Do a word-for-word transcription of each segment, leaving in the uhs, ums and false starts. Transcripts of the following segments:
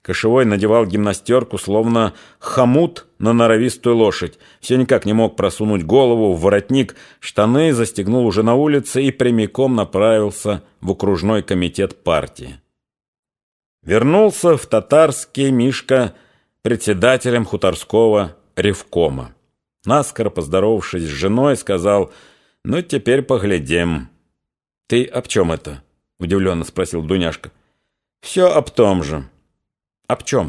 Кошевой надевал гимнастерку, словно хомут на норовистую лошадь. Все никак не мог просунуть голову в воротник, штаны застегнул уже на улице и прямиком направился в окружной комитет партии. Вернулся в Татарский Мишка председателем хуторского ревкома. Наскоро поздоровавшись с женой, сказал: «Ну, теперь поглядим». «Ты об чем это?» — удивленно спросил Дуняшка. «Все об том же». «Об чем?»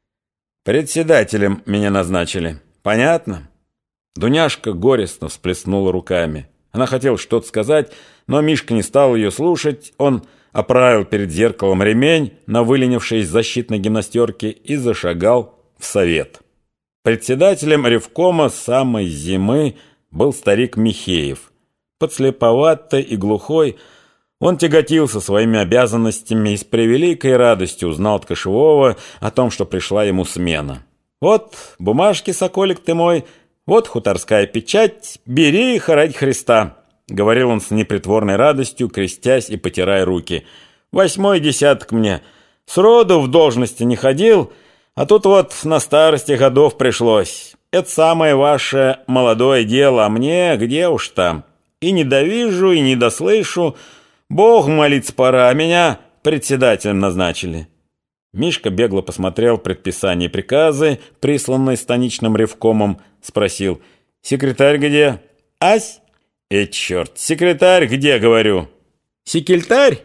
«Председателем меня назначили. Понятно?» Дуняшка горестно всплеснула руками. Она хотела что-то сказать, но Мишка не стал ее слушать. Он оправил перед зеркалом ремень на выленившей защитной гимнастерке и зашагал в совет. Председателем ревкома с самой зимы был старик Михеев. Подслеповатый и глухой, он тяготился своими обязанностями и с превеликой радостью узнал от Кошевого о том, что пришла ему смена. «Вот бумажки, соколик ты мой, вот хуторская печать, бери их ради Христа», — говорил он с непритворной радостью, крестясь и потирая руки. «Восьмой десяток мне. Сроду в должности не ходил, а тут вот на старости годов пришлось. Это самое ваше молодое дело, а мне где уж там. И не довижу, и не дослышу. Бог молиться пора, а меня председателем назначили». Мишка бегло посмотрел предписания и приказы, присланные станичным ревкомом, спросил: «Секретарь где?» «Ась?» «Э, черт, секретарь где, говорю?» «Секретарь?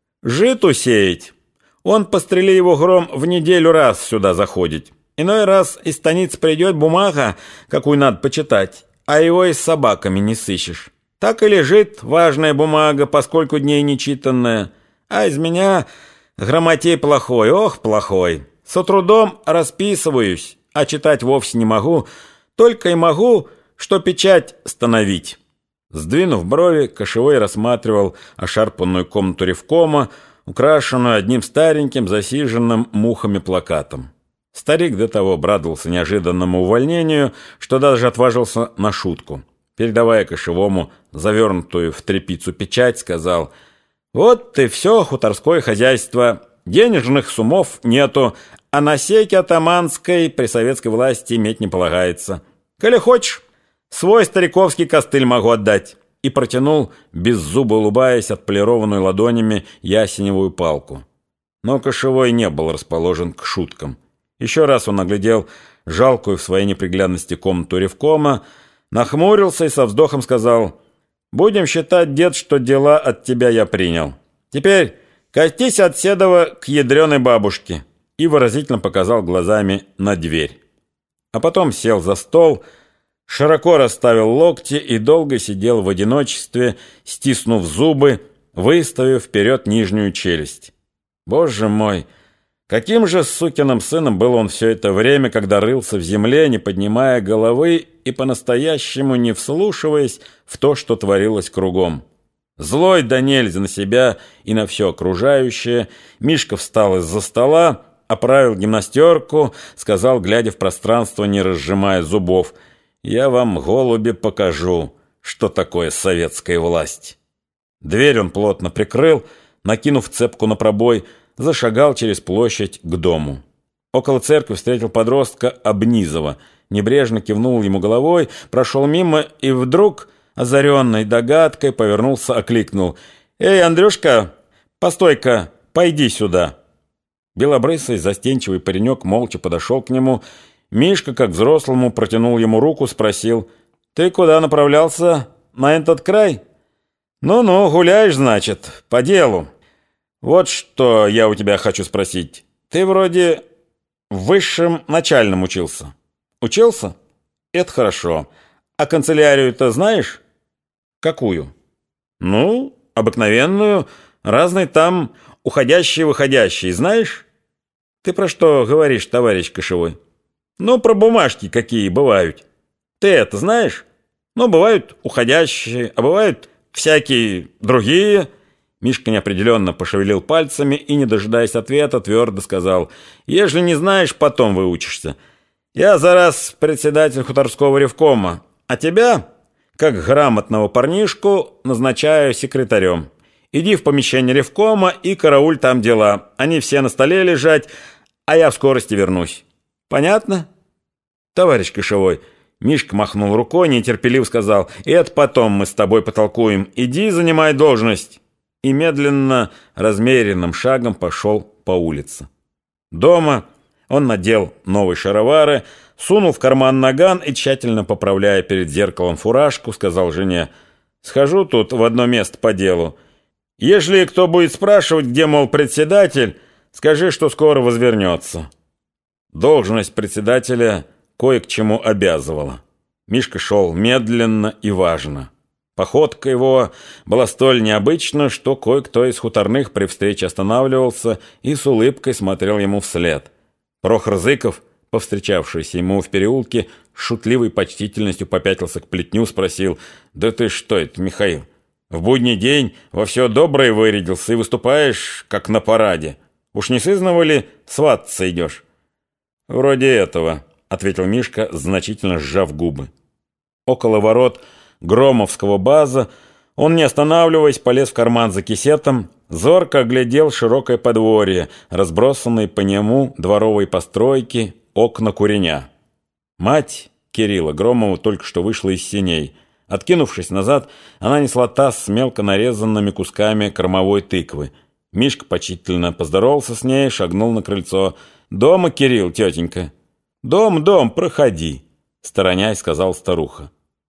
Житу сеять. Он, пострели его гром, в неделю раз сюда заходит. Иной раз из станицы придет бумага, какую надо почитать, а его и с собаками не сыщешь. Так и лежит важная бумага, поскольку дней нечитанная. А из меня грамотей плохой, ох, плохой. Со трудом расписываюсь, а читать вовсе не могу, только и могу, что печать становить». Сдвинув брови, Кошевой рассматривал ошарпанную комнату ревкома, украшенную одним стареньким, засиженным мухами плакатом. Старик до того обрадовался неожиданному увольнению, что даже отважился на шутку. Передавая Кошевому завернутую в тряпицу печать, сказал: «Вот и все хуторское хозяйство. Денежных суммов нету, а на сейке атаманской при советской власти иметь не полагается. Коли хочешь, свой стариковский костыль могу отдать». И протянул, беззубо улыбаясь, отполированную ладонями ясеневую палку. Но Кошевой не был расположен к шуткам. Еще раз он оглядел жалкую в своей неприглядности комнату ревкома, нахмурился и со вздохом сказал: «Будем считать, дед, что дела от тебя я принял. Теперь катись от Седова к ядреной бабушке», и выразительно показал глазами на дверь. А потом сел за стол, широко расставил локти и долго сидел в одиночестве, стиснув зубы, выставив вперед нижнюю челюсть. Боже мой! Каким же сукиным сыном был он все это время, когда рылся в земле, не поднимая головы и по-настоящему не вслушиваясь в то, что творилось кругом. Злой да нельзя на себя и на все окружающее, Мишка встал из-за стола, оправил гимнастерку, сказал, глядя в пространство, не разжимая зубов: «Я вам, голуби, покажу, что такое советская власть». Дверь он плотно прикрыл, накинув цепку на пробой, зашагал через площадь к дому. Около церкви встретил подростка Обнизова, небрежно кивнул ему головой, прошел мимо и вдруг, озаренной догадкой, повернулся, окликнул: «Эй, Андрюшка, постой-ка, пойди сюда». Белобрысый, застенчивый паренек молча подошел к нему. Мишка, как взрослому, протянул ему руку, спросил: «Ты куда направлялся? На этот край?» «Ну-ну, гуляешь, значит, по делу. Вот что я у тебя хочу спросить. Ты вроде в высшем начальном учился». «Учился? Это хорошо. А канцелярию-то знаешь?» «Какую?» «Ну, обыкновенную, разные там уходящие-выходящие, знаешь?» «Ты про что говоришь, товарищ Кошевой?» «Ну, про бумажки какие бывают. Ты это знаешь? Ну, бывают уходящие, а бывают всякие другие». Мишка неопределенно пошевелил пальцами и, не дожидаясь ответа, твердо сказал: «Ежели не знаешь, потом выучишься. Я за раз председатель хуторского ревкома, а тебя, как грамотного парнишку, назначаю секретарем. Иди в помещение ревкома и карауль там дела. Они все на столе лежать, а я в скорости вернусь. Понятно? Товарищ Кошевой, Мишка махнул рукой, нетерпеливо сказал, это потом мы с тобой потолкуем, иди занимай должность. И медленно, размеренным шагом пошел по улице. Дома он надел новые шаровары, сунул в карман наган и, тщательно поправляя перед зеркалом фуражку, сказал жене, схожу тут в одно место по делу. Ежели кто будет спрашивать, где, мол, председатель, скажи, что скоро возвернется. Должность председателя кое к чему обязывала. Мишка шел медленно и важно. Походка его была столь необычна, что кое-кто из хуторных при встрече останавливался и с улыбкой смотрел ему вслед. Прохор Зыков, повстречавшийся ему в переулке, с шутливой почтительностью попятился к плетню, спросил, «Да ты что это, Михаил, в будний день во все доброе вырядился и выступаешь, как на параде. Уж не сызнова ли свататься идешь?» «Вроде этого», — ответил Мишка, значительно сжав губы. Около ворот Громовского база он, не останавливаясь, полез в карман за кисетом, зорко оглядел широкое подворье, разбросанные по нему дворовые постройки, окна куреня. Мать Кирилла Громова только что вышла из сеней. Откинувшись назад, она несла таз с мелко нарезанными кусками кормовой тыквы. Мишка почтительно поздоровался с ней, шагнул на крыльцо. «Дома, Кирилл, тетенька?» «Дом, дом, проходи», — сторонясь, сказал старуха.